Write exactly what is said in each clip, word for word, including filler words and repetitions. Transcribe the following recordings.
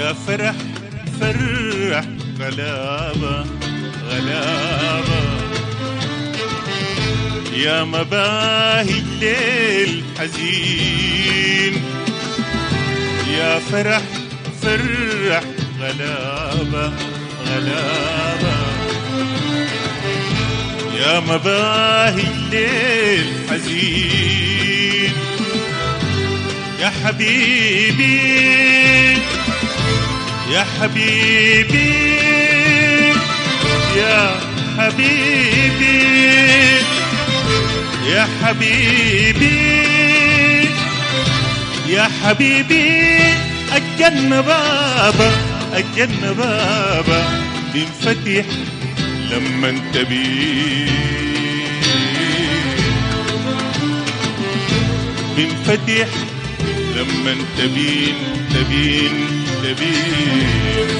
يا فرح فرح غلابة غلابة، يا مباهي الليل حزين، يا فرح فرح غلابة غلابة، يا مباهي الليل حزين، يا حبيبي يا حبيبي يا حبيبي يا حبيبي يا حبيبي، الجنة بابا الجنة بابا بينفتح لما انت بين، بينفتح لما انت بين تبين تبين.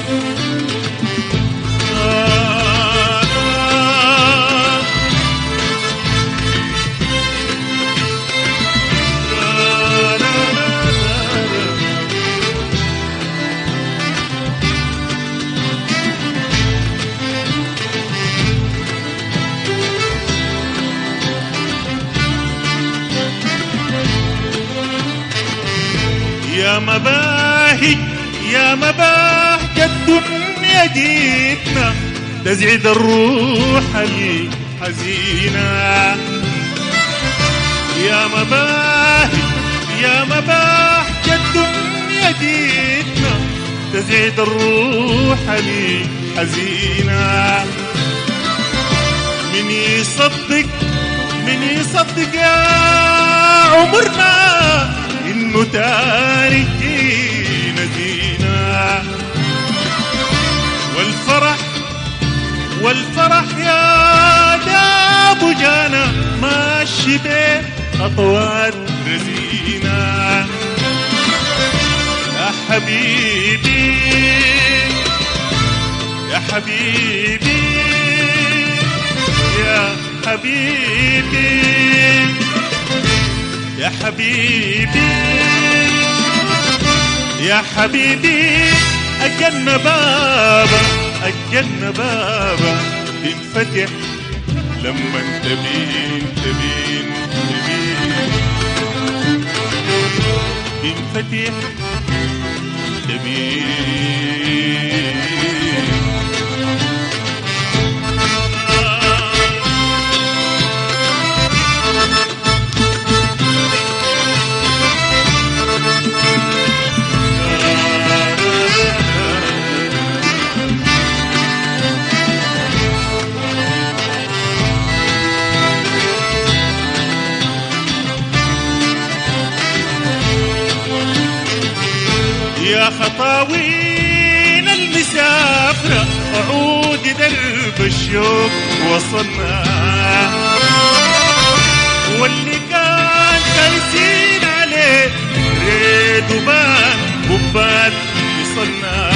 آه آه لا لا لا لا. يا مباهج يا مباهج الدنيا جيتنا تزعد الروح الحزينة، يا مباهج يا مباهج الدنيا جيتنا تزعد الروح الحزينة. من يصدق من يصدق يا عمرنا إنه تاركين زينة، والفرح والفرح يا داب جانا ماشي بين خطوات رزينة. يا حبيبي يا حبيبي يا حبيبي يا حبيبي يا حبيبي، الجنة بابا الجنة بابا بينفتح لما انت بين تبين تبين، بينفتح تبين. يا خطاوين المسافرة أعود درب الشوق وصلنا، واللي كان خايسين عليه ريد وبان ببال وصلنا،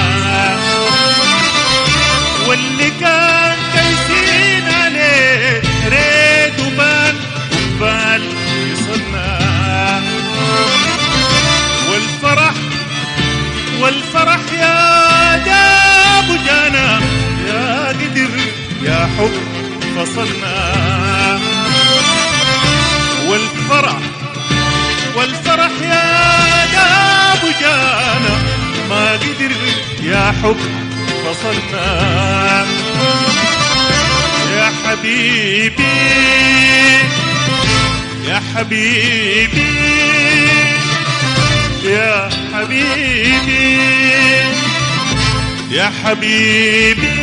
واللي كان خايسين عليه ريد وبان ببال وصلنا. والفرح والفرح يا داب جانا يا قدر يا حب فصلنا، والفرح والفرح يا داب جانا ما قدر يا حب فصلنا. يا حبيبي يا حبيبي يا حبيبي يا حبيبي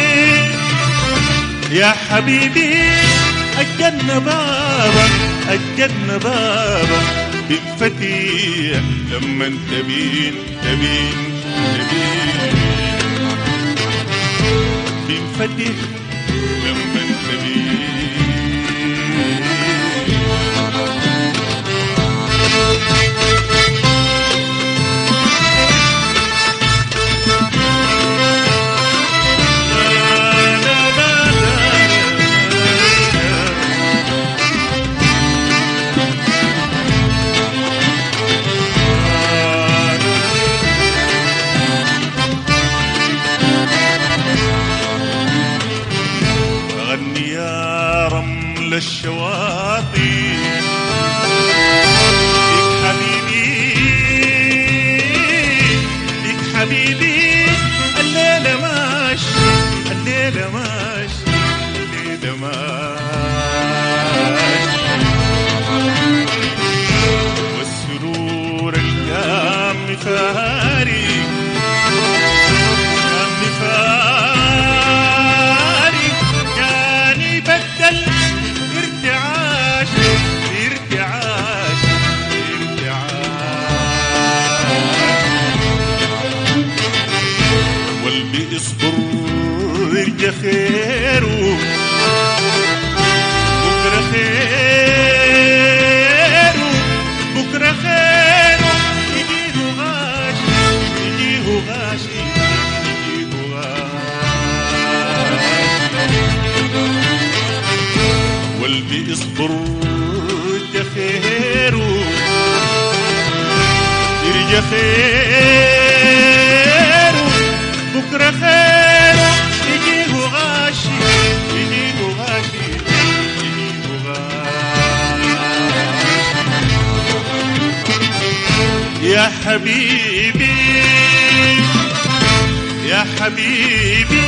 يا حبيبي، الجنة بابا الجنة بابا بينفتح لما انت بين تبين تبين، بينفتح لما انت بين. مفارق كان مفارق كان يبدل ارتعاش ارتعاش ارتعاش واللي يصبر يرجى خيره بكره خيره بكره خيره يجيه غاشي يجيه غاشي يجيه غاشي واللي يصبر يرجى خيره يرجى خيره بكره خيره يجيه غاشي يجيه غاشي يجيه غاشي يا حبيبي يا حبيبي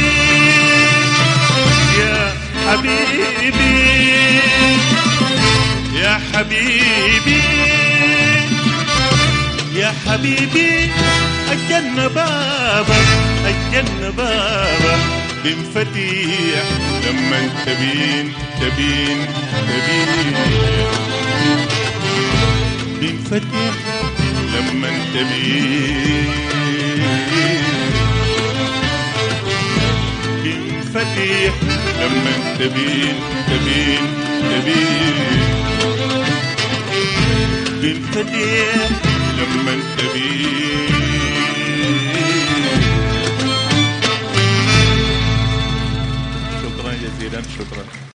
يا حبيبي يا حبيبي يا حبيبي الجنة بابا الجنة بابا بنفتيح لما تبين تبين تبين بنفتيح لما تبين بنفتيح لما تبين تبين تبين بنفتيح لما تبين. شكرا جزيلا شكرا.